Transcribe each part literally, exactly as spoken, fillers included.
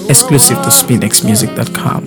Exclusive to spinx music dot com.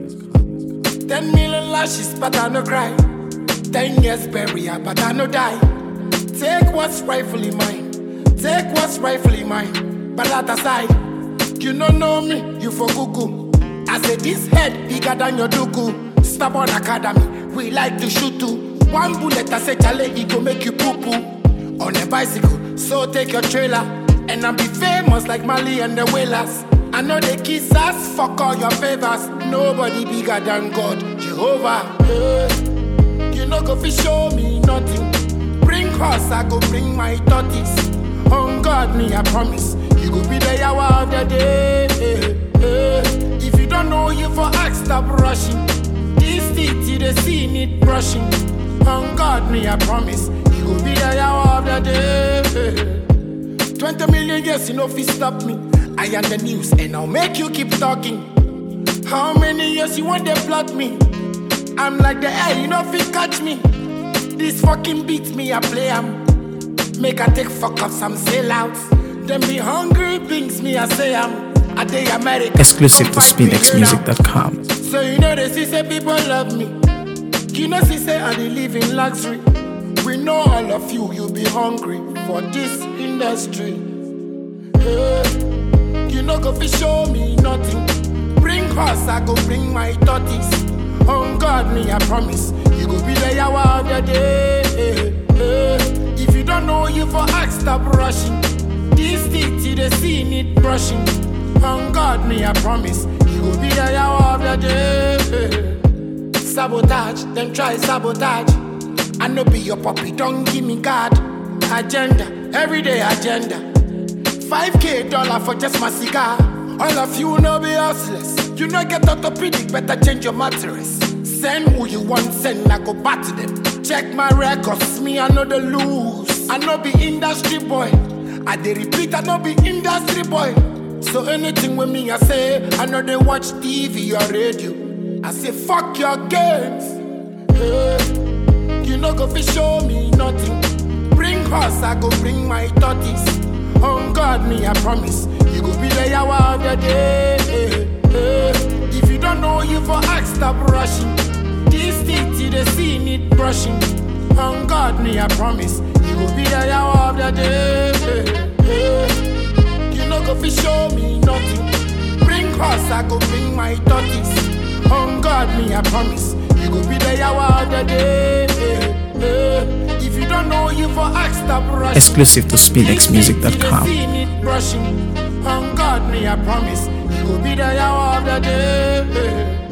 Ten million lashes, but I no cry. Ten years burial, but I no die. Take what's rightfully mine. Take what's rightfully mine. But that aside, you don't know me, you for Google. I say this head bigger than your dugu. Stubborn Academy, we like to shoot too. One bullet, I say chale, it go make you poo poo. On a bicycle, so take your trailer. And I'll be famous like Mali and the Whalers. I know they kiss us, fuck all your favors. Nobody bigger than God, Jehovah. Yeah. You know go fi show me nothing. Bring horse, I go bring my tortoise. On God, me I promise. You go be the hour of the day. Yeah. Yeah. If you don't know, you for ask, stop rushing. This teeth, you the see need brushing. On God, me I promise. You go be the hour of the day. Yeah. Twenty million years, you know fi stop me. I am the news and I'll make you keep talking. How many years you want to plot me? I'm like the air, you know if you catch me. This fucking beats me, I play am. Make I take fuck up some sellouts. Then be hungry, brings me, I say I'm a day America. Exclusive to spinx music dot com. So you know they see say people love me. You know see say I dey live in luxury. We know all of you, you be hungry for this industry. Yeah. You know go fi show me nothing. Bring horse, I go bring my tortoise. On God, me I promise. You go be the hour of the day. If you don't know, you for ask, stop rushing. This teeth, you the see need brushing. On God, me I promise. You go be the hour of the day. Sabotage, them try sabotage. I no be your puppy, don't give me God. Agenda, everyday agenda. five K dollar for just my cigar. All of you know be hustlers. You know get orthopedic, better change your mattress. Send who you want, send, I go back to them. Check my records, me I know the lose. I know be industry boy. I dey repeat, I know be industry boy. So anything with me I say, I know they watch T V or radio. I say fuck your games. Yeah. You know go fi show me nothing. Bring horse, I go bring my tortoise. On God, me I promise. You go be the hour of the day. If you don't know, you for ask, stop rushing. This teeth, you the see need brushing. On God, me I promise. You go be the hour of the day. You know go fi show me nothing. Bring horse, I go bring my tortoise. On God, me I promise. You go be the hour of the day. If you don't know, you for ask, stop rushing. Exclusive to spinx music dot com. Brushing. On God, me I promise. You go be the hour of the day.